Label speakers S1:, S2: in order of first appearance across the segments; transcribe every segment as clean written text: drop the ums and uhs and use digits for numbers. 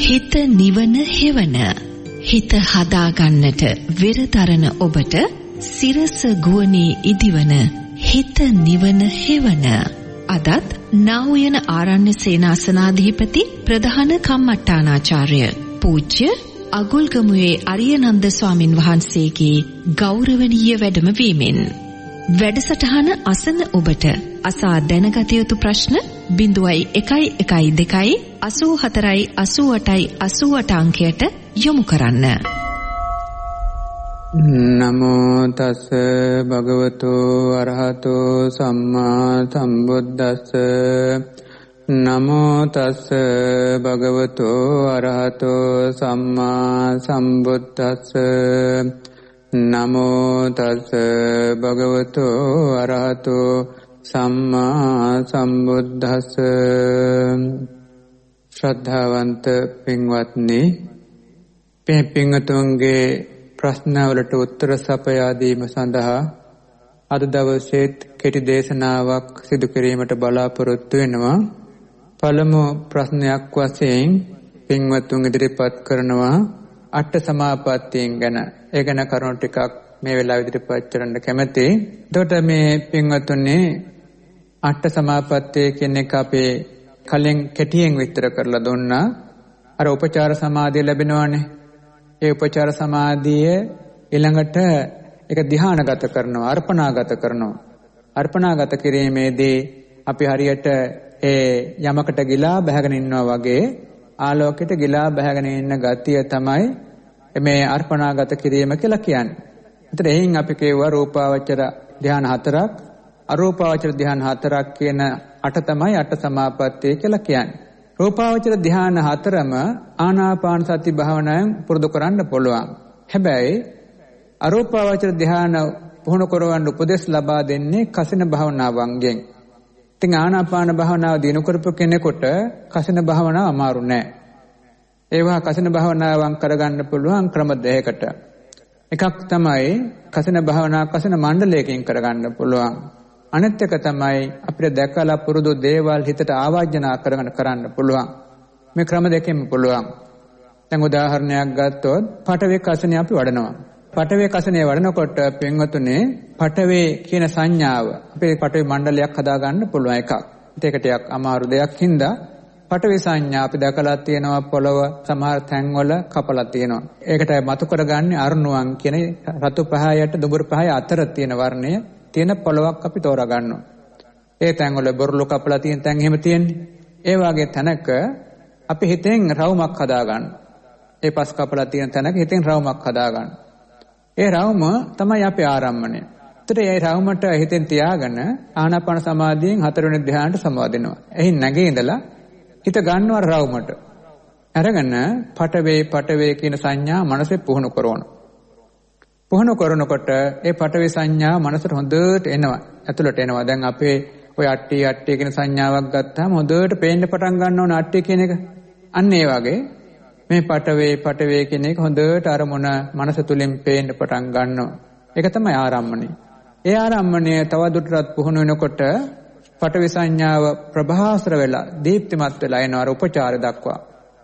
S1: හිත නිවන හෙවන හිත හදාගන්නට වෙරතරන ඔබට සිරස ගුවනේ ඉදිවන හිත නිවන හෙවන අදත් නා වූ ආරණ්‍ය සේනාසනාධිපති ප්‍රධාන කම්මට්ටානාචාර්ය පූජ්‍ය අගුල්ගමුවේ අරියනන්ද ස්වාමින් වහන්සේගේ ගෞරවනීය වැඩමවීමෙන් වැඩසටහන අසන ඔබට අසා දැනගත යුතු ප්‍රශ්න 0112 84 88 අංකයට යොමු කරන්න.
S2: නමෝ තස් භගවතු අරහතෝ සම්මා සම්බුද්දස්ස නමෝ තස් භගවතු අරහතෝ සම්මා සම්බුද්දස්ස නමෝ තස් භගවතු අරහතෝ සම්මා සම්බුද්දස්ස. ශ්‍රද්ධාවන්ත පින්වත්නි, පින්වතුන්ගේ ප්‍රශ්නවලට උත්තර සපයා දීම සඳහා අද දවසේ කෙටි දේශනාවක් සිදු කිරීමට බලාපොරොත්තු වෙනවා. පළමු ප්‍රශ්නයක් වශයෙන් පින්වතුන් ඉදිරිපත් කරනවා අට සමාපත්තීන් ගැන. ඒ ගැන කරුණු ටිකක් මේ වෙලාව ඉදිරිපත් කරන්න කැමැතියි. එතකොට මේ පින්වතුන්ගේ අට සමාපත්තිය කියන එක අපේ කලින් කෙටියෙන් විස්තර කරලා දුන්නා. අර උපචාර සමාධිය ලැබෙනවානේ. ඒ උපචාර සමාධිය ඊළඟට ඒක ධ්‍යානගත කරනවා, අර්පණාගත කරනවා. අර්පණාගත කිරීමේදී අපි හරියට ඒ යමකට ගිලා බහගෙන ඉන්නවා වගේ ආලෝකයට ගිලා බහගෙන ඉන්න ගතිය තමයි මේ අර්පණාගත කිරීම කියලා කියන්නේ. ඒතර එයින් අපි කියුවා රූපාවචර ධ්‍යාන 4ක්, අරූපාවචර ධ්‍යාන 4ක් කියන අට තමයි අට සමාපත්තිය කියලා කියන්නේ. රූපාවචර ධ්‍යාන 4ම ආනාපාන සති භාවනාවෙන් පුරුදු කරන්න පුළුවන්. හැබැයි අරූපාවචර ධ්‍යාන පුහුණු කරවන්න උපදෙස් ලබා දෙන්නේ කසින භාවනාවන්ගෙන්. ඉතින් ආනාපාන භාවනාව දිනු කරපු කෙනෙකුට කසින භාවනාව අමාරු නෑ. ඒවා කසින භාවනාවන් කරගන්න පුළුවන් ක්‍රම දෙකකට. එකක් තමයි කසින භාවනාව කසින මණ්ඩලයකින් කරගන්න පුළුවන්. අනිත් එක තමයි අපිට දැකලා පුරුදු දේවල් හිතට ආවර්ජනා කරන්න පුළුවන්. මේ ක්‍රම දෙකෙන්ම පුළුවන්. දැන් උදාහරණයක් ගත්තොත් පඨවි කසිනේ අපි වඩනවා. පඨවි කසිනේ වඩනකොට පින්වතුනේ පඨවේ කියන සංඥාව අපේ පඨවි මණ්ඩලයක් හදාගන්න පුළුවන් එකක්. ඒක ටිකක් අමාරු දෙයක් හින්දා පඨවි සංඥා අපි දැකලා තියෙනවා පොළව සමහර තැන්වල කපලා තියෙනවා. ඒකට මතු කරගන්නේ අරුණුවන් කියන රතු පහයට දුඹුරු පහය අතර තියෙන වර්ණය තියෙන පොළවක් අපි තෝරා ගන්නවා. ඒ තැන්වල බොරළු කපලා තියෙන තැන් එහෙම තියෙන්නේ. ඒ වගේ තැනක අපි හිතෙන් රවුමක් හදා ගන්න. ඒ පස් කපලා තියෙන තැනක හිතෙන් රවුමක් හදා ගන්න. ඒ රවුම තමයි අපේ ආරම්මණය. ඒතර ඒ රවුමට හිතෙන් තියාගෙන ආනාපාන සමාධියෙන් 4 වෙනි ධ්‍යානට සමාදිනවා. එහි නැගී ඉඳලා හිත ගන්නවා රවුමට. අරගෙන පඨවේ කියන සංඥා මනසේ පුහුණු කරනවා. පුහුණු කරනකොට ඒ පඨවි සංඥා මනසට හොඳට එනවා. ඇතුළට එනවා. දැන් අපේ ඔය අට්ටි කියන සංඥාවක් ගත්තාම හොඳට පේන්න පටන් ගන්නවා නේ අට්ටි කියන එක. අන්න ඒ වගේ මේ පඨවේ කියන එක හොඳට අරමුණ මනස තුලින් පේන්න පටන් ගන්නවා. ඒක තමයි ආරම්මණය. ඒ ආරම්මණය තවදුරටත් පුහුණු වෙනකොට පඨවි සංඥාව ප්‍රභාස්වර වෙලා දීප්තිමත් වෙලා එනවා උපචාරය දක්වා.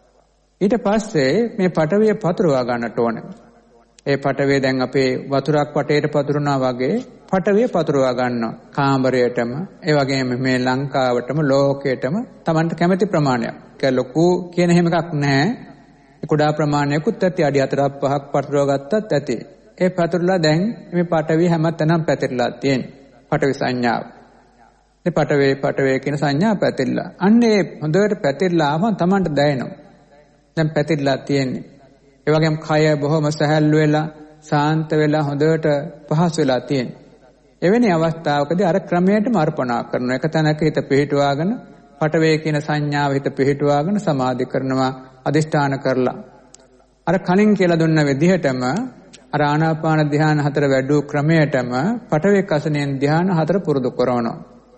S2: ඊට පස්සේ මේ පඨවිය පතුරවා ගන්නට ඕනේ. ඒ පඨවේ දැන් අපේ වතුරක් වටේට පතුරනවා වගේ පඨවේ පතුරවා ගන්නවා. කාමරයටම, ඒ වගේම මේ ලංකාවටම, ලෝකයටම Tamanට කැමති ප්‍රමාණයක්. ඒක ලොකු කියන හැම එකක් නැහැ. කුඩා ප්‍රමාණයකුත් ඇති. අඩි 4ක් 5ක් පතුරවා ගත්තත් ඇති. ඒ පතුරලා දැන් මේ පඨවි හැමතැනම පැතිරලා තියෙන්නේ. පඨවි සංඥාව. මේ පඨවේ කියන සංඥා පැතිරලා. අන්නේ හොඳට පැතිරලා ආවම Tamanට දැනෙනවා. දැන් පැතිරලා තියෙන්නේ. ඒ වගේම කය බොහොම සැහැල්ලු වෙලා, සාන්ත වෙලා, හොඳට පහසු වෙලා තියෙනවා. එවැනි අවස්ථාවකදී අර ක්‍රමයටම අර්පණා කරනවා. එක තැනක හිත පිහිටුවාගෙන පඨවේ කියන සංඥාව හිත පිහිටුවාගෙන සමාධි කරනවා, අදිෂ්ඨාන කරලා. අර කලින් කියලා දුන්න විදිහටම අර ආනාපාන ධ්‍යාන 4 වැඩූ ක්‍රමයටම පඨවේ කසනෙන් ධ්‍යාන 4 පුරුදු කරනවා.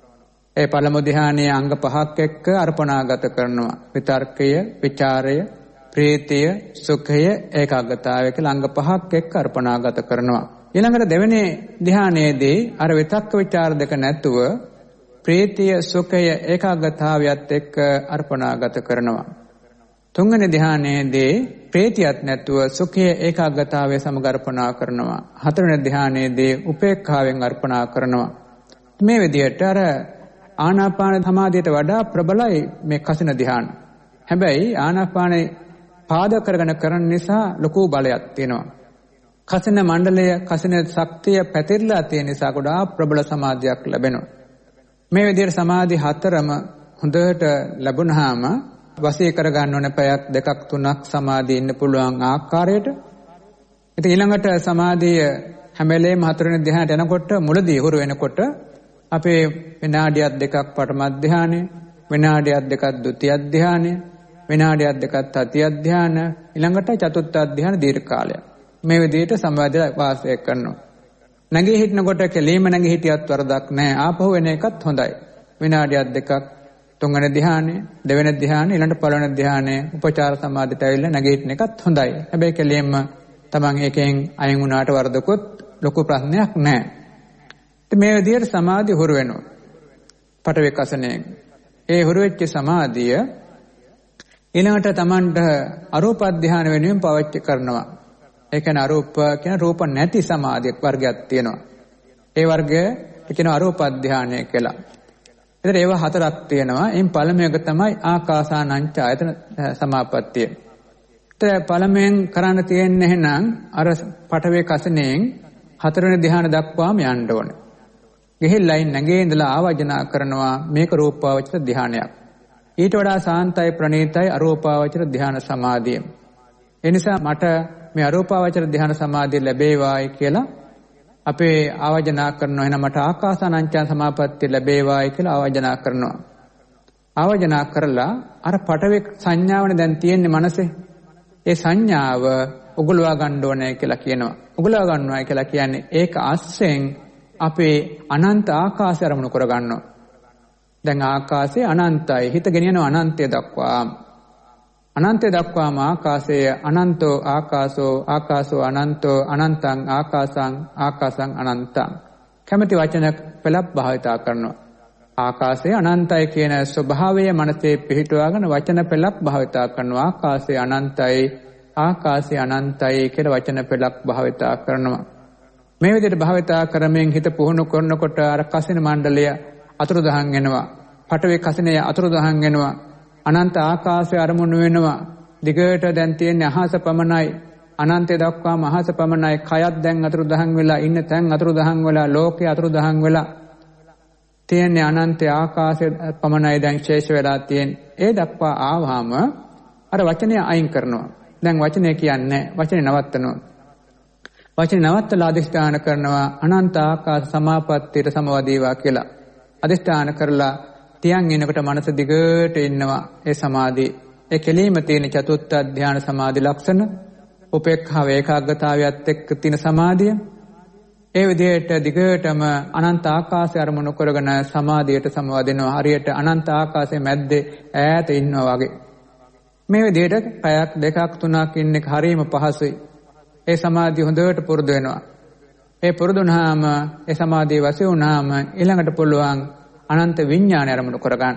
S2: ඒ පළමු ධ්‍යානයේ අංග 5ක් එක්ක අර්පණාගත කරනවා. විතර්කය, විචාරය, ප්‍රීතිය, සුඛය, ඒකාග්‍රතාවය කියලා අංග 5ක් එක්ක අර්පණාගත කරනවා. ඊළඟට දෙවෙනි ධ්‍යානයේදී අර විතක්ක විචාර දෙක නැතුව ප්‍රීතිය, සුඛය, ඒකාග්‍රතාවයත් එක්ක අර්පණාගත කරනවා. තුන්වෙනි ධ්‍යානයේදී ප්‍රීතියක් නැතුව සුඛයේ ඒකාග්‍රතාවය සමග අර්පණා කරනවා. හතරවෙනි ධ්‍යානයේදී උපේක්ඛාවෙන් අර්පණා කරනවා. මේ විදිහට අර ආනාපාන සමාධියට වඩා ප්‍රබලයි මේ කසින ධ්‍යාන. හැබැයි ආනාපානේ පාදක කරගෙන කරන නිසා ලොකු බලයක් තියෙනවා. කසින මණ්ඩලය කසින ශක්තිය පැතිරලා තියෙන නිසා ගොඩාක් ප්‍රබල සමාධියක් ලැබෙනවා. මේ විදිහට සමාධි හතරම හොඳට ලැබුණාම වශී කරගන්න ඕන පැයක් දෙකක් තුනක් සමාධිය ඉන්න පුළුවන් ආකාරයට. ඉතින් ඊළඟට සමාධිය හැම වෙලේම හතරවෙනි ධ්‍යානයට යනකොට මුලදී හුරු වෙනකොට අපේ විනාඩියක් දෙකක් පඨම ධ්‍යානෙ, විනාඩියක් දෙකක් ဒုတိ ය ධ්‍යානෙ, විනාඩියක් දෙකක් තතිය ධ්‍යාන, ඊළඟට චතුර්ථ ධ්‍යාන දීර්ඝ කාලයක්. මේ විදිහට සමාධිය වාසය කරනවා. නැගී හිටනකොට කෙලීම නැගී හිටියත් වරදක් නැහැ. ආපහු වෙන එකත් හොඳයි. විනාඩියක් දෙකක් තුන්වෙනි ධ්‍යානෙ, දෙවෙනි ධ්‍යානෙ, ඊළඟට පළවෙනි ධ්‍යානෙ උපචාර සමාධියට ඇවිල්ලා නැගී හිටන එකත් හොඳයි. හැබැයි කෙලීම තමන් එකෙන් අයින් වුණාට වරදකුත් ලොකු ප්‍රශ්නයක් නැහැ. ඉතින් මේ විදිහට සමාධිය හුරු වෙනවා. පඨවි කසනේ. ඒ හුරු වෙච්ච සමාධිය ඊළඟට තමන්ට අරූප ධ්‍යාන වෙනුවෙන් පාවිච්චි කරනවා. ඒ කියන්නේ අරූප කියන රූප නැති සමාධියක් වර්ගයක් තියෙනවා. ඒ වර්ගය කියන අරූප ධ්‍යානය කියලා. ඒතර ඒවා හතරක් තියෙනවා. එයින් පළමුව එක තමයි ආකාසානංච ආයතන සමාපත්තිය. ඒතර පළමුවෙන් කරන්න තියෙන්නේ එහෙනම් අර පඨවේ කසණයෙන් හතරවෙනි ධ්‍යාන දක්වාම යන්න ඕනේ. ගිහිල්ලා නැගේ ඉඳලා ආවර්ජනා කරනවා මේක රූපාවචර ධ්‍යානයක්. ඊට වඩා සාන්තයි ප්‍රණීතයි අරූපාවචර ධ්‍යාන සමාධිය. ඒ නිසා මට මේ අරූපාවචර ධ්‍යාන සමාධිය ලැබේවායි කියලා අපේ ආවර්ජනා කරනවා. එහෙනම් මට ආකාසානංච සමාපත්තිය ලැබේවායි කියලා ආවර්ජනා කරනවා. ආවර්ජනා කරලා අර පඨවේ සංඥාවනේ දැන් තියෙන්නේ මනසේ. ඒ සංඥාව උගලවා ගන්න ඕනේ කියලා කියනවා. උගලවා ගන්නවා කියලා කියන්නේ ඒක අස්සෙන් අපේ අනන්ත ආකාශය අරමුණු කර ගන්නවා. දැන් ආකාශය අනන්තයි. හිත ගෙනියනවා අනන්තය දක්වා. අනන්තය දක්වාම ආකාශය අනන්තෝ ආකාශෝ ආකාශෝ අනන්තෝ අනන්තං ආකාසං ආකාසං අනන්තං. කැමැති වචන පෙළක් භාවිතා කරනවා. ආකාශය අනන්තයි කියන ස්වභාවය මනසේ පිහිටුවාගෙන වචන පෙළක් භාවිතා කරනවා. ආකාශය අනන්තයි ආකාශය අනන්තයි කියලා වචන පෙළක් භාවිතා කරනවා. මේ විදිහට භාවිතා කරමින් හිත පුහුණු කරනකොට අර කසින මණ්ඩලය අතුරුදහන් වෙනවා. පඨවේ කසිනේ අතුරුදහන් වෙනවා. අනන්ත ආකාශය අරමුණු වෙනවා. දිගට දැන් තියෙන්නේ අහස පමණයි. අනන්තය දක්වාම අහස පමණයි. කයත් දැන් අතුරුදහන් වෙලා ඉන්න තැන් අතුරුදහන් වෙලා ලෝකේ අතුරුදහන් වෙලා තියෙන්නේ අනන්ත ආකාශය පමණයි දැන් ශේෂ වෙලා තියෙන්නේ. ඒ දක්වා ආවහම අර වචනය අයින් කරනවා. දැන් වචනය කියන්නේ වචනේ නවත්තනවා. වචනේ නවත්තලා අධිෂ්ඨාන කරනවා අනන්ත ආකාශ සමාපත්තියට සමවදීවා කියලා. අධිෂ්ඨාන කරලා තියන් ඉනකොට මනස දිගට ඉන්නවා. ඒ සමාධිය ඒ කෙලීම තියෙන චතුත්ථ ධ්‍යාන සමාධි ලක්ෂණ උපේක්ඛා ඒකාග්‍රතාවයත් එක්ක තියෙන සමාධිය. ඒ විදිහට දිගටම අනන්ත ආකාශය අරමුණු කරගෙන සමාධියට සමවදිනවා. හරියට අනන්ත ආකාශයේ මැද්දේ ඈත ඉන්නවා වගේ. මේ විදිහට පැයක් දෙකක් තුනක් ඉන්න එක හරියම පහසුයි. ඒ සමාධිය හොඳට පුරුදු වෙනවා. ඒ පුරුදු වුණාම ඒ සමාධිය වශයෙන් වුණාම ඊළඟට පුළුවන් අනන්ත විඥානය අරමුණු කරගන්න.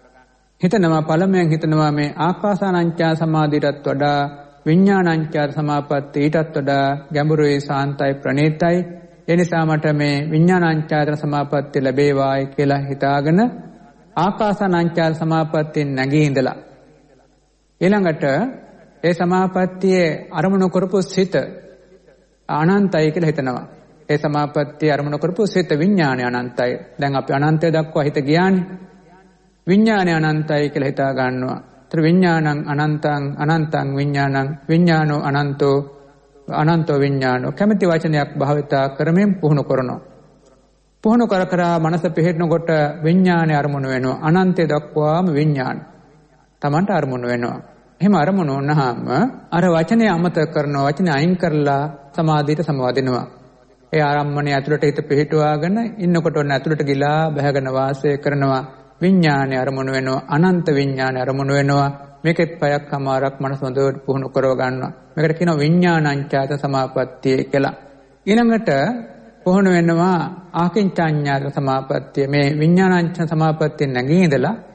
S2: හිතනවා පළමුවෙන් හිතනවා මේ ආකාසානංචා සමාධියටත් වඩා විඥානංචා සමාපatti ඊටත් වඩා ගැඹුරුයි සාන්තයි ප්‍රණීතයි. ඒ නිසා මට මේ විඥානංචා සමාපatti ලැබේවායි කියලා හිතාගෙන ආකාසානංචා සමාපatti නැගී ඉඳලා ඊළඟට ඒ සමාපත්තියේ අරමුණු කරපු සිත අනන්තයි කියලා හිතනවා. ඒ සමාපත්තිය අරමුණු කරපු සිත විඥානය අනන්තයි. දැන් අපි අනන්තය දක්වා හිත ගියානේ. විඥානය අනන්තයි කියලා හිතා ගන්නවා. ඒතර විඥානං අනන්තං අනන්තං විඥානං විඥානෝ අනන්තෝ අනන්තෝ විඥානෝ කැමැති වචනයක් භාවිතා කරමින් පුහුණු කරනවා. පුහුණු කර කර මනස පිහිටනකොට විඥානය අරමුණු වෙනවා. අනන්තය දක්වාම විඥාන Tamanට අරමුණු වෙනවා. එහෙම අරමුණු වුණාම අර වචනේ අමතක කරනවා. වචනේ අයින් කරලා සමාධියට සමවදිනවා. ඒ ආරම්මණය ඇතුළට හිත පිහිටුවාගෙන ඉන්නකොට ඔන්න ඇතුළට ගිලා බහගෙන වාසය කරනවා. විඥානය අරමුණු වෙනවා. අනන්ත විඥානය අරමුණු වෙනවා. මේකෙත් පැයක් අමාරක් මනස හොඳට පුහුණු කරව ගන්නවා. මේකට කියනවා විඥානංචාත සමාපත්තිය කියලා. ඊළඟට පුහුණු වෙනවා ආකින්චඤ්ඤාත සමාපත්තිය. මේ විඥානංච සමාපත්තිය නැගී ඉඳලා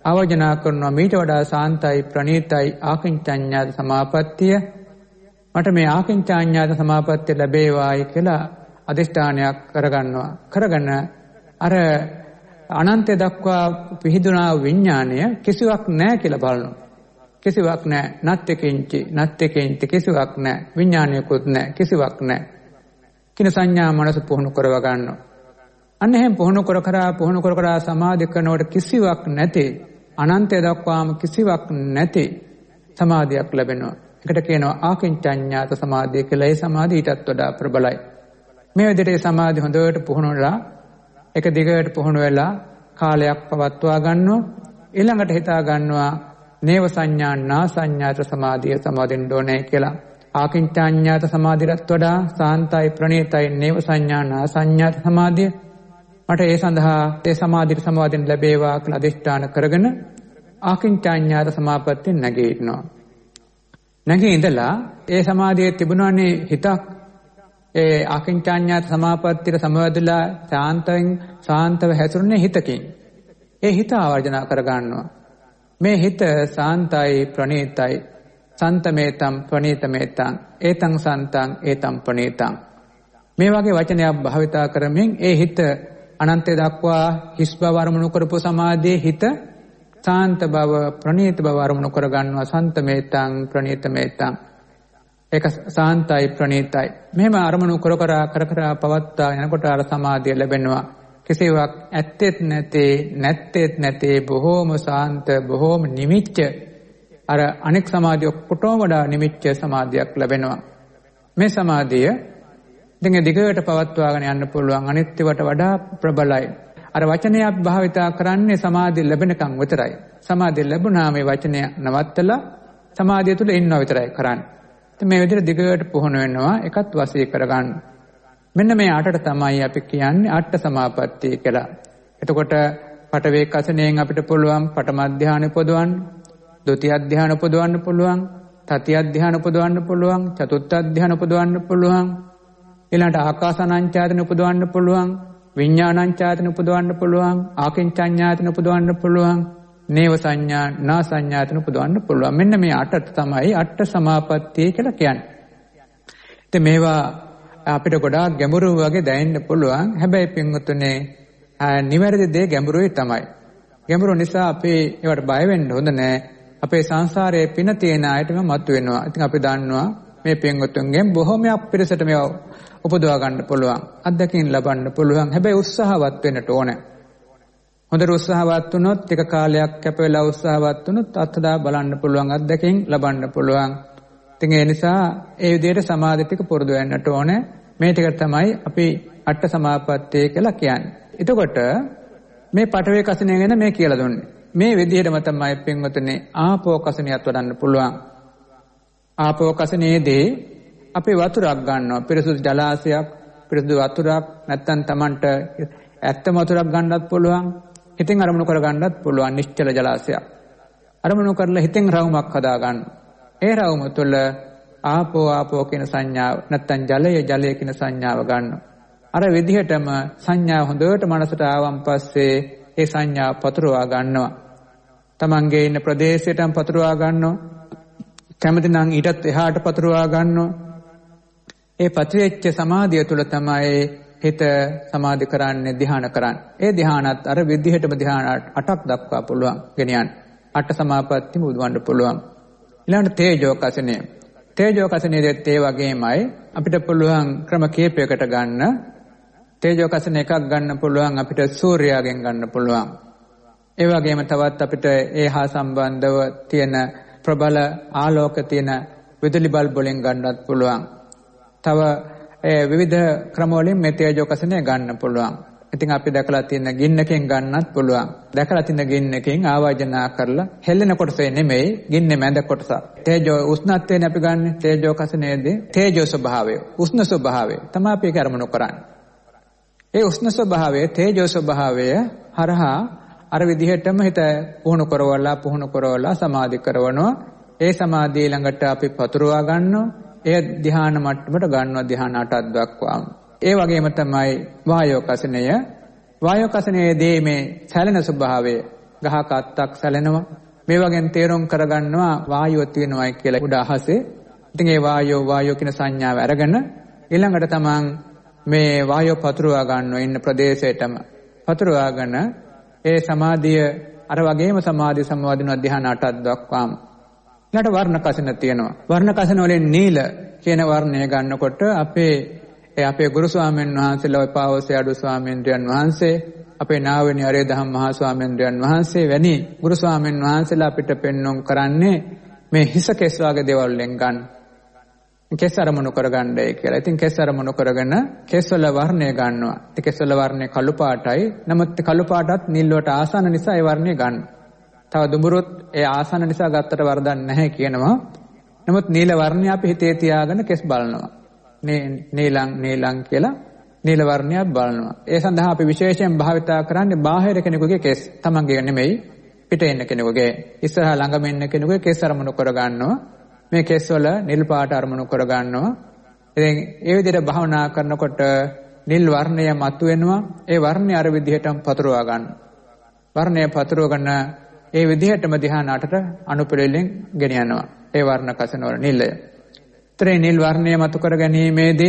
S2: ආවර්ජනා කරනවා මීට වඩා සාන්තයි ප්‍රණීතයි ආකින්චඤ්ඤාත සමාපත්තිය. මට මේ ආකින්චඤ්ඤාත සමාපත්තිය ලැබේවායි කියලා අදිෂ්ඨානයක් කරගන්නවා. කරගෙන අර අනන්තය දක්වා පිහිදුනා විඥාණය කිසිවක් නැහැ කියලා බලනවා. කිසිවක් නැහැ. නත්තකින්චි කිසිවක් නැහැ. විඥානයකුත් නැහැ. කිසිවක් නැහැ. කින සංඥා මනස පුහුණු කරව ගන්නවා. අන්න එහෙම පුහුණු කර සමාධි කරනකොට කිසිවක් නැති අනන්තය දක්වාම කිසිවක් නැති සමාධියක් ලැබෙනවා. ඒකට කියනවා ආකින්චඤ්ඤාත සමාධිය කියලා. ඒ සමාධිය ඊටත් වඩා ප්‍රබලයි. මේ විදිහට සමාධි හොඳට පුහුණුලා එක දිගට පුහුණු වෙලා කාලයක් පවත්වා ගන්නවා. ඊළඟට හිතා ගන්නවා නේව සංඥා නා සංඥාත සමාධිය සමාදින්න ඕනේ කියලා. ආකින්චඤ්ඤාත සමාධියට වඩා සාන්තයි ප්‍රණීතයි නේව සංඥා නා සංඥාත සමාධිය. මට ඒ සඳහා ඒ සමාධියට සමාදින්න ලැබේවා කියලා අදිෂ්ඨාන කරගෙන ආකින්චඤ්ඤාත සමාපත්තිය නැගී ඉන්නවා. නැගී ඉඳලා ඒ සමාධියේ තිබුණානේ හිතක් ඒ ආකින්චඤ්ඤාත සමාපත්තියට සමවැදලා සාන්තව හැසිරුනේ හිතකින්. ඒ හිත ආවර්ජනා කර ගන්නවා. මේ හිත සාන්තයි ප්‍රණීතයි සන්තමේතම් ප්‍රණීතමේතං ඒතං සන්තං ඒතං ප්‍රණීතං. මේ වගේ වචනයක් භාවිතා කරමින් ඒ හිත අනන්තය දක්වා හිස් බව අරමුණු කරපු සමාධියේ හිත සාන්ත බව ප්‍රණීත බව අරමුණු කර ගන්නවා. සන්තමේතං ප්‍රණීතමේතං ඒක සාන්තයි ප්‍රණීතයි. මෙහෙම අරමුණු කර පවත්තා යනකොට අර සමාධිය ලැබෙනවා. කිසිවක් ඇත්තෙත් නැත්තේ බොහෝම සාන්ත බොහෝම නිමිච්ච අර අනෙක් සමාධිය ඔක්කොටම වඩා නිමිච්ච සමාධියක් ලැබෙනවා. මේ සමාධිය ඉතින් දිගට පවත්වාගෙන යන්න පුළුවන්. අනිත්‍යවට වඩා ප්‍රබලයි. අර වචනයක් භාවිතා කරන්නේ සමාධිය ලැබෙනකන් විතරයි. සමාධිය ලැබුණා මේ වචනය නවත්තලා සමාධිය තුල ඉන්නව විතරයි කරන්නේ. ඉතින් මේ විදිහට දිගට පුහුණු වෙනවා. එකත් වශී කරගන්න. මෙන්න මේ 8ට තමයි අපි කියන්නේ අට්ඨ සමාපත්තිය කියලා. එතකොට පඨවි කසණයෙන් අපිට පුළුවන් පඨම ධානය උපදවන්න, ဒုတိ ය ධානය උපදවන්න පුළුවන්, තතිය ධානය උපදවන්න පුළුවන්, චතුර්ථ ධානය උපදවන්න පුළුවන්. ඊළඟට ආකාසානංචායතන උපදවන්න පුළුවන්, විඥානංචායතන උපදවන්න පුළුවන්, ආකින්චඤ්ඤායතන උපදවන්න පුළුවන්, නේව සංඥා නා සංඥායතන උපදවන්න පුළුවන්. මෙන්න මේ 8ට තමයි අට්ඨ සමාපත්තිය කියලා කියන්නේ. ඉතින් මේවා අපිට ගොඩාක් ගැඹුරු වගේ දැනෙන්න පුළුවන්. හැබැයි පින්වතුනේ නිවැරදි දේ ගැඹුරුයි තමයි. ගැඹුරු නිසා අපි ඒවට බය වෙන්න හොඳ නැහැ. අපේ සංසාරයේ පින තියෙන අයටම මතුවෙනවා. ඉතින් අපි දන්නවා මේ පින්වතුන්ගෙන් බොහෝමයක් පිරිසට මේවා උපදවා ගන්න පුළුවන්. අත්දැකීම් ලබන්න පුළුවන්. හැබැයි උත්සාහවත් වෙන්නට ඕනේ. හොඳට උත්සාහවත් වුණොත් ටික කාලයක් කැප වෙලා උත්සාහවත් වුණොත් අත්දැක බලන්න පුළුවන්. අත්දැකීම් ලබන්න පුළුවන්. ඉතින් ඒ නිසා ඒ විදිහට සමාධි ටික පුරුදු වෙන්නට ඕනේ. මේ ටික තමයි අපි අට්ඨ සමාපත්තිය කියලා කියන්නේ. එතකොට මේ පඨවි කසණය ගැන මේ කියලා දුන්නේ. මේ විදිහටම තමයි පින්වතුනි ආපෝ කසණියත් වඩන්න පුළුවන්. ආපෝ කසණයේදී අපි වතුරක් ගන්නවා. පිරිසුදු ජලාශයක්, පිරිසුදු වතුරක් නැත්තම් Tamanට ඇත්ත වතුරක් ගන්නත් පුළුවන්. හිතෙන් අරමුණු කර ගන්නත් පුළුවන් නිශ්චල ජලාශයක්. අරමුණු කරලා හිතෙන් රවුමක් හදා ගන්න. ඒ රවුම තුළ ආපෝ කියන සංඥාව නැත්තම් ජලය කියන සංඥාව ගන්නවා. අර විදිහටම සංඥාව හොඳට මනසට ආවන් පස්සේ ඒ සංඥාව පතුරවා ගන්නවා. තමන්ගේ ඉන්න ප්‍රදේශයටම පතුරවා ගන්නවා. කැමති නම් ඊටත් එහාට පතුරවා ගන්නවා. ඒ පතිවෙච්ච සමාධිය තුළ තමයි හිත සමාධි කරන්නේ, ධ්‍යාන කරන්නේ. ඒ ධ්‍යානත් අර විදිහටම ධ්‍යාන 8ක් දක්වා පුළුවන් ගෙනියන්න. අට සමාපatti මුදවන්න පුළුවන්. ඊළඟට තේජෝ කසණය. තේජෝ කසණයේත් ඒ වගේමයි අපිට පුළුවන් ක්‍රම කීපයකට ගන්න. තේජෝ කසණය එකක් ගන්න පුළුවන් අපිට සූර්යයාගෙන් ගන්න පුළුවන්. ඒ වගේම තවත් අපිට ඒ හා සම්බන්ධව තියෙන ප්‍රබල ආලෝක තියෙන විදුලි බල්බ් වලින් ගන්නත් පුළුවන්. තව විවිධ ක්‍රම වලින් මේ තේජෝ කසණය ගන්න පුළුවන්. ඉතින් අපි දැකලා තියෙන ගින්නකින් ගන්නත් පුළුවන්. දැකලා තියෙන ගින්නකින් ආවර්ජනා කරලා හෙල්ලෙන කොටසේ නෙමෙයි ගින්නේ මැද කොටස. තේජෝ උෂ්ණත්වයෙන් අපි ගන්න තේජෝ කසණයේදී තේජෝ ස්වභාවය, උෂ්ණ ස්වභාවය තමයි අපි ඒක අරමුණු කරන්නේ. ඒ උෂ්ණ ස්වභාවය, තේජෝ ස්වභාවය හරහා අර විදිහටම හිත පුහුණු කරවලා සමාධි කරවනවා. ඒ සමාධිය ළඟට අපි පතුරවා ගන්නවා. ඒ ධ්‍යාන මට්ටමට ගන්නවා ධ්‍යාන 8ක් දක්වාම. ඒ වගේම තමයි වායෝ කසණය. වායෝ කසණයේදී මේ සැලෙන ස්වභාවය, ගහක අත්තක් සැලෙනවා. මේ වගේ තේරුම් කරගන්නවා වායුව තියෙනවායි කියලා උඩ අහසේ. ඉතින් ඒ වායෝ කියන සංඥාව අරගෙන ඊළඟට තමන් මේ වායෝ පතුරවා ගන්නවා ඉන්න ප්‍රදේශයටම. පතුරවාගෙන ඒ සමාධිය අර වගේම සමාධි සමාධින ධ්‍යාන 8ක් දක්වාම. ඊළඟට වර්ණ කසින තියෙනවා. වර්ණ කසින වලින් නිල කියන වර්ණය ගන්නකොට අපේ ගුරු ස්වාමීන් වහන්සේලා ඔය පාවොසේ අඩු ස්වාමීන් වහන්සේ අපේ නාවෙනි අරේ දහම් මහා ස්වාමීන් වහන්සේ වැනි ගුරු ස්වාමීන් වහන්සේලා අපිට පෙන්වුම් කරන්නේ මේ හිස කෙස් වගේ දේවල් වලින් ගන්න. කෙස් අරමුණු කරගන්නයි කියලා. ඉතින් කෙස් අරමුණු කරගෙන කෙස් වල වර්ණය ගන්නවා. ඉතින් කෙස් වල වර්ණය කළු පාටයි. නමුත් කළු පාටත් නිල් වලට ආසන්න නිසා ඒ වර්ණය ගන්න. තව දුඹුරුත් ඒ ආසන්න නිසා ගත්තට වරදක් නැහැ කියනවා. නමුත් නිල වර්ණය අපි හිතේ තියාගෙන කෙස් බලනවා. නීලං කියලා නිල වර්ණයක් බලනවා. ඒ සඳහා අපි විශේෂයෙන් භාවිතා කරන්නේ බාහිර කෙනෙකුගේ කෙස්. තමන්ගේ නෙමෙයි පිටේ ඉන්න කෙනෙකුගේ. ඉස්සරහා ළඟම ඉන්න කෙනෙකුගේ කෙස් අරමුණු කරගන්නවා. මේ කෙස් වල නිල් පාට අරමුණු කරගන්නවා. ඉතින් ඒ විදිහට භාවනා කරනකොට නිල් වර්ණය මතුවෙනවා. ඒ වර්ණය අර විදිහටම පතුරවා ගන්න. වර්ණය පතුරවගෙන ඒ විදිහටම ධ්‍යාන 8ට අනුපිළිවෙලින් ගෙනියනවා. ඒ වර්ණ කසන වල නිලය. ත්‍රේ නිල් වර්ණය මතු කර ගැනීමේදී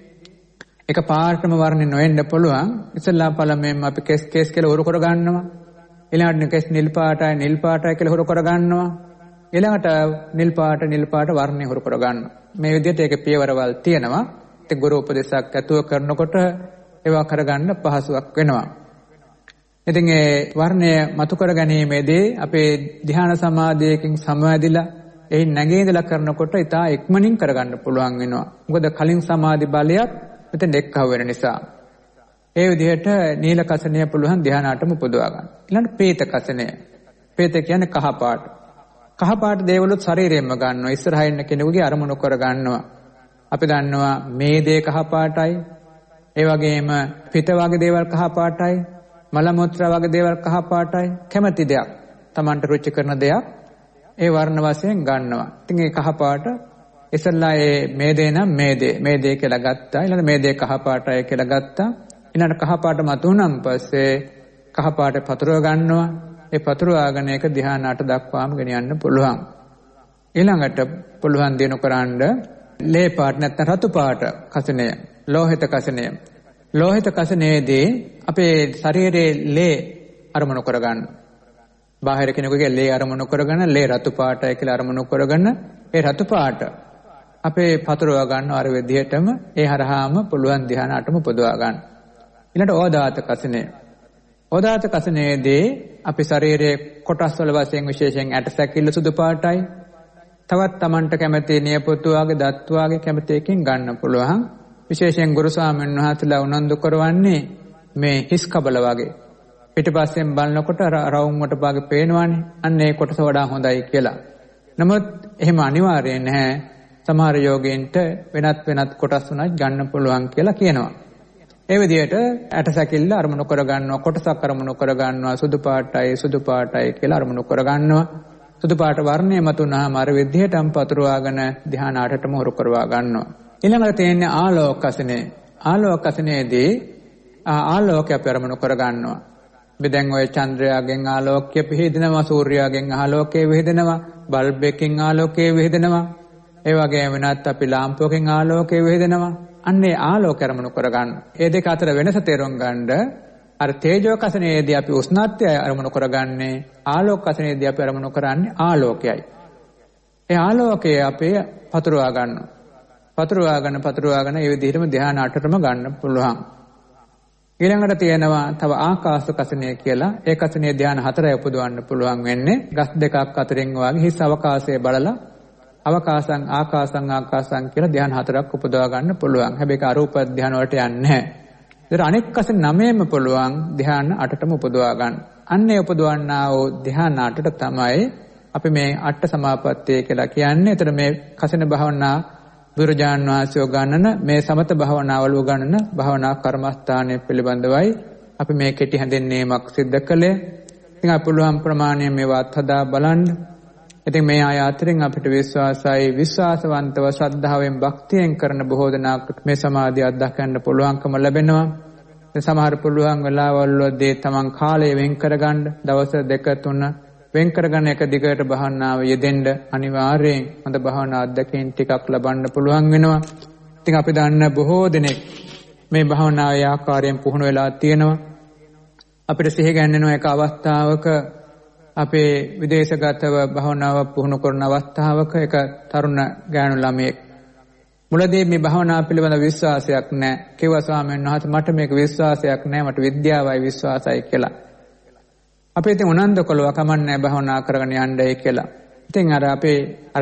S2: එක පාටම වර්ණය නොවෙන්න පුළුවන්. ඉස්සල්ලා පළමුවෙන් අපි කෙස් කියලා හුරු කර ගන්නවා. ඊළඟට කෙස් නිල් පාටයි කියලා හුරු කර ගන්නවා. ඊළඟට නිල් පාට වර්ණය හුරු කර ගන්නවා. මේ විදිහට ඒකේ පියවරවල් තියෙනවා. ඉතින් ගුරු උපදේශයක් ඇතුව කරනකොට ඒවා කරගන්න පහසුවක් වෙනවා. ඉතින් ඒ වර්ණය මතු කර ගැනීමේදී අපේ ධ්‍යාන සමාධියකින් සමවැදිලා එයි නැගේ ඉඳලා කරනකොට ඉතා ඉක්මනින් කරගන්න පුළුවන් වෙනවා. මොකද කලින් සමාධි බලයක් මෙතන එක්කව වෙන නිසා. ඒ විදිහට නිල කසනය පුළුවන් ධ්‍යාන 8ම උපදවා ගන්න. ඊළඟට පේත කසනය. පේත කියන්නේ කහ පාට. කහ පාට දේවලුත් ශරීරයෙන්ම ගන්නවා. ඉස්සරහින් ඉන්න කෙනෙකුගේ අරමුණු කර ගන්නවා. අපි දන්නවා මේ දේ කහ පාටයි. ඒ වගේම පිට වගේ දේවල් කහ පාටයි. මල මුත්‍රා වගේ දේවල් කහ පාටයි. කැමැති දෙයක්. Tamanට රුචි කරන දෙයක් ඒ වර්ණ වශයෙන් ගන්නවා. ඉතින් ඒ කහ පාට ඉස්සල්ලා මේ දේ නම් මේ දේ කියලා ගත්තා. ඊළඟ මේ දේ කහ පාටයි කියලා ගත්තා. ඊළඟ කහ පාට මතුනන් පස්සේ කහ පාට පතුරව ගන්නවා. ඒ පතුරවාගෙන ඒක ධ්‍යාන 8 දක්වාම ගෙනියන්න පුළුවන්. ඊළඟට පුළුවන් දිනු කරන්න ලේ පාට නැත්නම් රතු පාට කසනය, ලෝහිත කසනය. ලෝහිත කසනයේදී අපේ ශරීරයේ ලේ අරමුණු කරගන්න. බාහිර කෙනෙකුගේ ලේ අරමුණු කරගෙන ලේ රතු පාටයි කියලා අරමුණු කරගෙන ඒ රතු පාට අපේ පතුරව ගන්න අර විදිහටම ඒ හරහාම පුළුවන් ධ්‍යාන 8ම උපදවා ගන්න. ඊළඟට ඕදාත කසනය. ඕදාත කසනයේදී අපි ශරීරයේ කොටස් වල වශයෙන් විශේෂයෙන් ඇට සැකිල්ල සුදු පාටයි. තවත් Tamanට කැමති නියපොතු වගේ දත් වගේ කැමති එකකින් ගන්න පුළුවන්. විශේෂයෙන් ගුරු ස්වාමීන් වහන්සේලා උනන්දු කරවන්නේ මේ හිස් කබල වගේ. පිටිපස්සෙන් බලනකොට රවුම් වට භාගේ පේනවනේ. අන්න ඒ කොටස වඩා හොඳයි කියලා. නමුත් එහෙම අනිවාර්යයෙන් නැහැ. සමහර යෝගීන්ට වෙනත් කොටස් උනත් ගන්න පුළුවන් කියලා කියනවා. ඒ විදිහට ඇටසැකිල්ල අරමුණු කරගන්නවා, කොටසක් අරමුණු කරගන්නවා, සුදු පාටයි කියලා අරමුණු කරගන්නවා. සුදු පාට වර්ණය මතුනහම අර විදිහටම පතුරවාගෙන ධ්‍යාන 8ටම හුරු කරවා ගන්නවා. ඊළඟට තියෙන්නේ ආලෝක කසනේ. ආලෝක කසනේදී ආලෝකය අපි අරමුණු කරගන්නවා. අපි දැන් ඔය චන්ද්‍රයාගෙන් ආලෝකය පිහිදෙනවා, සූර්යයාගෙන් ආලෝකය විහිදෙනවා, බල්බ් එකකින් ආලෝකය විහිදෙනවා. ඒ වගේම වෙනත් අපි ලාම්පුවකින් ආලෝකය විහිදෙනවා. අන්නේ ආලෝක අරමුණු කරගන්න. ඒ දෙක අතර වෙනස තේරුම් ගන්න අර තේජෝ කසනයේදී අපි උෂ්ණත්වය අරමුණු කරගන්නේ, ආලෝක කසනයේදී අපි අරමුණු කරන්නේ ආලෝකයයි. ඒ ආලෝකය අපේ පතුරවා ගන්නවා. පතුරවාගෙන ඒ විදිහටම ධ්‍යාන 8ටම ගන්න පුළුවන්. ඊළඟට තියෙනවා තව ආකාශ කසනය කියලා. ඒ කසනයේ ධ්‍යාන 4යි උපදවන්න පුළුවන් වෙන්නේ. ගස් දෙකක් අතරින් වාගේ හිස් අවකාශය බලලා ආකාසං කියලා ධ්‍යාන 4ක් උපදවා ගන්න පුළුවන්. හැබැයි ඒක අරූප ධ්‍යාන වලට යන්නේ නැහැ. ඒතර අනෙක් කසන 9ම පුළුවන් ධ්‍යාන 8ටම උපදවා ගන්න. අන්නේ උපදවන්නා වූ ධ්‍යාන 8ට තමයි අපි මේ අට සමාපත්තිය කියලා කියන්නේ. ඒතර මේ කසන භාවනා බුදුරජාන් වහන්සේ ගණන මේ සමත භාවනාවල උගන්වන භාවනා කර්මස්ථානයේ පිළිබඳවයි අපි මේ කෙටි හැඳින්වීමක් සිදු කළේ. ඉතින් අපි පුළුවන් ප්‍රමාණය මේවත් හදා බලන්න. ඉතින් මේ ආය අතරින් අපිට විශ්වාසවන්තව ශ්‍රද්ධාවෙන් භක්තියෙන් කරන බොහෝ දෙනාට මේ සමාධිය අත්දකින්න පුළුවන්කම ලැබෙනවා. සමහර පුළුවන් වෙලාවල් වලදී තමන් කාලය වෙන් කරගන්න දවස් 2 3 වෙන් කරගන්න එක දිගට භාවනාව යෙදෙන්න අනිවාර්යයෙන් හොඳ භාවනා අත්දැකීම් ටිකක් ලබන්න පුළුවන් වෙනවා. ඉතින් අපි දන්න බොහෝ දෙනෙක් මේ භාවනාවේ ආකාරයෙන් පුහුණු වෙලා තියෙනවා. අපිට සිහි ගන්නන එක අවස්ථාවක අපේ විදේශගතව භාවනාව පුහුණු කරන අවස්ථාවක එක තරුණ ගෑනු ළමයෙක් මුලදී මේ භාවනාව පිළිබඳ විශ්වාසයක් නැහැ. කිව්වා ස්වාමීන් වහන්සේ මට මේක විශ්වාසයක් නැහැ. මට විද්‍යාවයි විශ්වාසයි කියලා. අපි ඉතින් උනන්දු කළා කමන්නේ භාවනා කරගෙන යන්නයි කියලා. ඉතින් අපේ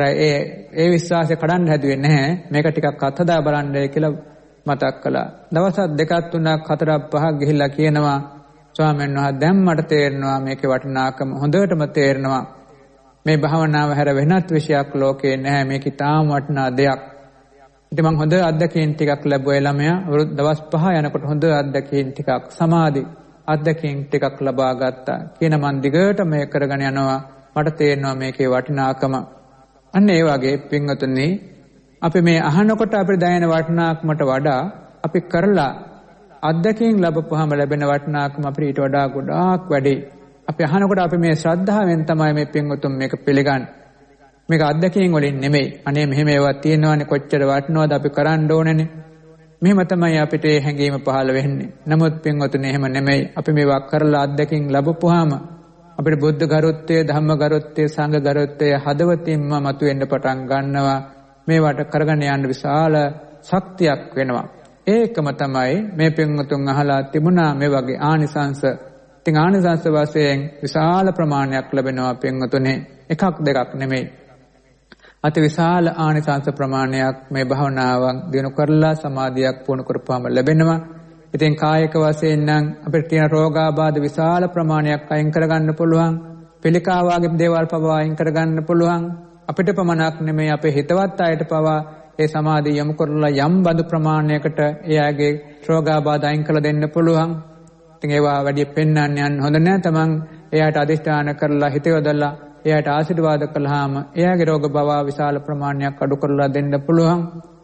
S2: ඒ විශ්වාසය කඩන්න හැදුවේ නැහැ. මේක ටිකක් අත්හදා බලන්නයි කියලා මතක් කළා. දවස් 2ක් 3ක් 4ක් 5ක් ගිහිල්ලා කියනවා ස්වාමීන් වහන්සේ දැන් මට තේරෙනවා මේකේ වටිනාකම හොඳටම තේරෙනවා. මේ භාවනාව හැර වෙනත් විශයක් ලෝකේ නැහැ. මේක තාම වටිනා දෙයක්. ඉතින් මම හොඳ අත්දැකීම් ටිකක් ලැබුවා ළමයා. දවස් 5 යනකොට හොඳ අත්දැකීම් ටිකක් සමාධි අත්දැකීම් ටිකක් ලබා ගත්තා. කියන මන් දිගට මේ කරගෙන යනවා. මට තේරෙනවා මේකේ වටිනාකම. අන්න ඒ වගේ පින්වතුනි අපි මේ අහනකොට අපිට දැනෙන වටිනාකමට වඩා අපි කරලා අත්දැකීම් ලැබපුවාම ලැබෙන වටිනාකම අපිට ඊට වඩා ගොඩාක් වැඩි. අපි අහනකොට අපි මේ ශ්‍රද්ධාවෙන් තමයි මේ පින්වතුන් මේක පිළිගන්නේ. මේක අත්දැකීම් වලින් නෙමෙයි. අනේ මෙහෙම ඒවා තියෙනවානේ කොච්චර වටිනවද අපි කරන්න ඕනේනේ. මෙහෙම තමයි අපිට හැඟීම පහළ වෙන්නේ. නමුත් පින්වතුනි එහෙම නෙමෙයි. අපි මේවා කරලා අත්දැකීම් ලැබපුවාම අපිට බුද්ධ ගරුත්වය, ධම්ම ගරුත්වය, සංඝ ගරුත්වය හදවතින්ම මතුවෙන්න පටන් ගන්නවා. මේවට කරගෙන යන්න විශාල ශක්තියක් වෙනවා. ඒකම තමයි මේ පින්වතුන් අහලා තිබුණා මේ වගේ ආනිසංස. ඉතින් ආනිසංස වශයෙන් විශාල ප්‍රමාණයක් ලැබෙනවා පින්වතුනි. එකක් දෙකක් නෙමෙයි. අති විශාල ආනිසංස ප්‍රමාණයක් මේ භාවනාවන් දිනු කරලා සමාධියක් පුහුණු කරපුවාම ලැබෙනවා. ඉතින් කායික වශයෙන් නම් අපිට තියෙන රෝගාබාධ විශාල ප්‍රමාණයක් අයින් කරගන්න පුළුවන්. පිළිකා වගේ දේවල් පවා අයින් කරගන්න පුළුවන්. අපිට පමණක් නෙමෙයි අපේ හිතවත් අයට පවා ඒ සමාධිය යොමු කරලා යම් බඳු ප්‍රමාණයකට එයාගේ රෝගාබාධ අයින් කරලා දෙන්න පුළුවන්. ඉතින් ඒවා වැඩි පෙන්වන්න යන්න හොඳ නැහැ. තමන් එයාට අදිෂ්ඨාන කරලා හිත යොදලා එයාට ආශිර්වාද කළාම එයාගේ රෝග බව විශාල ප්‍රමාණයක් අඩු කරලා දෙන්න පුළුවන්.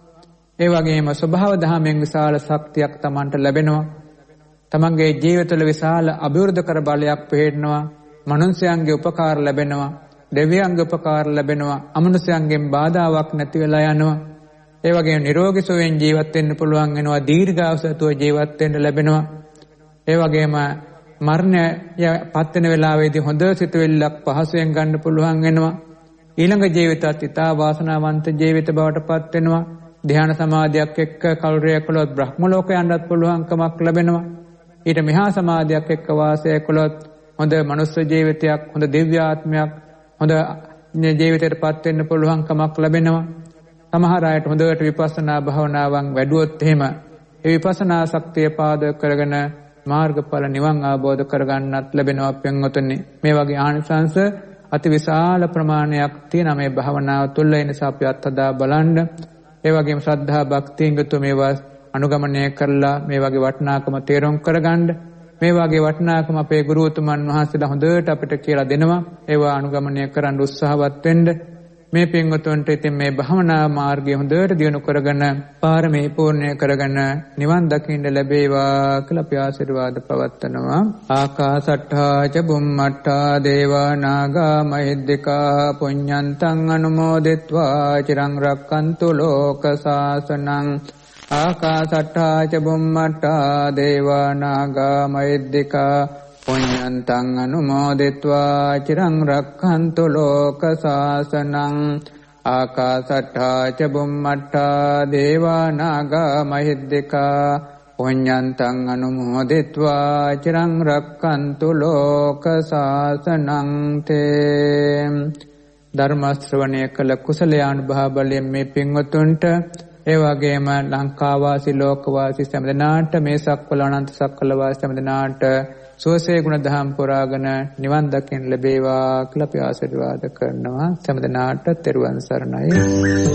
S2: ඒ වගේම ස්වභාව ධර්මයෙන් විශාල ශක්තියක් තමන්ට ලැබෙනවා. තමන්ගේ ජීවිතවල විශාල අභිවෘද්ධ කර බලයක් පිහිටනවා. මනුෂ්‍යයන්ගේ උපකාර ලැබෙනවා. දෙවියන්ගේ උපකාර ලැබෙනවා. අමනුෂ්‍යයන්ගෙන් බාධාවක් නැති වෙලා යනවා. ඒ වගේම නිරෝගී සුවයෙන් ජීවත් වෙන්න පුළුවන් වෙනවා. දීර්ඝායුෂත්ව ජීවත් වෙන්න ලැබෙනවා. ඒ වගේම මරණය පත් වෙන වෙලාවේදී හොඳ සිතුවිල්ලක් පහසුවෙන් ගන්න පුළුවන් වෙනවා. ඊළඟ ජීවිතات ඉතා වාසනාවන්ත ජීවිත බවට පත් වෙනවා. ධ්‍යාන සමාධියක් එක්ක කල්පයක් කළොත් බ්‍රහ්ම ලෝක යන්නත් පුළුවන්කමක් ලැබෙනවා. ඊට මෙහා සමාධියක් එක්ක වාසය කළොත් හොඳ මනුෂ්‍ය ජීවිතයක්, හොඳ දිව්‍ය ආත්මයක්, හොඳ ජීවිතයකට පත් වෙන්න පුළුවන්කමක් ලැබෙනවා. සමහර අයට හොඳට විපස්සනා භාවනාවන් වැඩුවොත් එහෙම ඒ විපස්සනා ශක්තිය පාදක කරගෙන මාර්ගඵල නිවන් අවබෝධ කරගන්නත් ලැබෙනවා පින්වතුනි. මේ වගේ ආනිසංස අති විශාල ප්‍රමාණයක් තියෙන මේ භාවනාව තුළ ඒ නිසා අපි අත්දැක බලන්න. ඒ වගේම ශ්‍රද්ධා භක්තියෙන් යුතුව මේවා අනුගමනය කරලා මේ වගේ වටිනාකම තේරුම් කරගන්න. මේ වගේ වටිනාකම අපේ ගුරුතුමන් වහන්සේලා හොඳට අපිට කියලා දෙනවා. ඒවා අනුගමනය කරන්න උත්සාහවත් වෙන්න. මේ පින්වතුන්ට ඉතින් මේ භවනා මාර්ගය හොඳට දියුණු කරගෙන පාරමී පූර්ණය කරගෙන නිවන් දකින්න ලැබේවා කියලා අපි ආශිර්වාද පවත්වනවා. ආකාසට්ඨා ච බුම්මට්ඨා දේවා නාග මහිද්దికා පුඤ්ඤන්තං අනුමෝදිත්වා චිරං රක්칸තු ලෝක සාසනං. ආකාසට්ඨා ච බුම්මට්ඨා දේවා නාග මහිද්దికා පුඤ්ඤන්තං අනුමෝදිत्वा චිරං රක්ඛන්තු ලෝක සාසනං. ආකාසට්ඨා ච බුම්මට්ඨා දේවා නාග මහිද්దికා පුඤ්ඤන්තං අනුමෝදිत्वा චිරං රක්ඛන්තු ලෝක සාසනං. තේ ධර්ම ශ්‍රවණය කළ කුසලයානුභව බලයෙන් මේ පින්වතුන්ට ඒ වගේම ලංකා වාසී ලෝක වාසී හැම දෙනාට මේ සක්වල අනන්ත සක්වල වාසී හැම දෙනාට සෝසේ ගුණ දහම් පුරාගෙන නිවන් දකින්න ලැබේවා කියලා අපි ආශිර්වාද කරනවා. හැම දිනාට තෙරුවන් සරණයි.